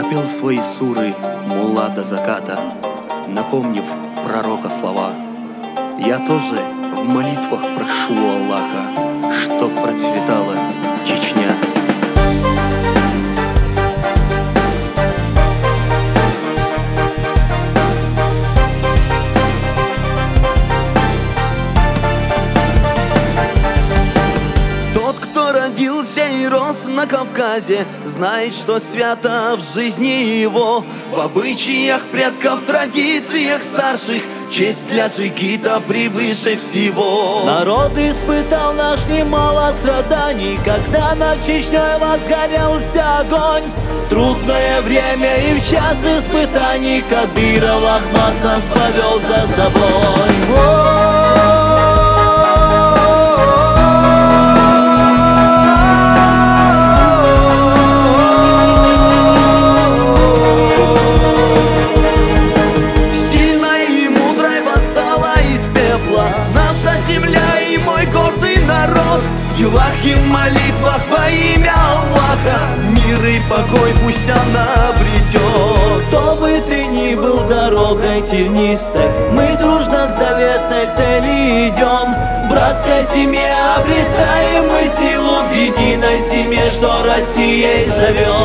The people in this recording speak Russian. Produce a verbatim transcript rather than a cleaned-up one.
Допел свои суры мулла до заката, напомнив пророка слова. Я тоже в молитвах прошу Аллаха, чтоб процветала Чечня. Родился и рос на Кавказе, знает, что свято в жизни его. В обычаях предков, традициях старших честь для джигита превыше всего. Народ испытал наш немало страданий, когда над Чечней возгорелся огонь. Трудное время и в час испытаний Кадыров Ахмат нас повел за собой. В делах и молитвах во имя Аллаха мир и покой пусть она обретет. Кто бы ты ни был дорогой тернистой, мы дружно к заветной цели идем. В братской семье обретаем мы силу, в единой семье, что Россией зовет.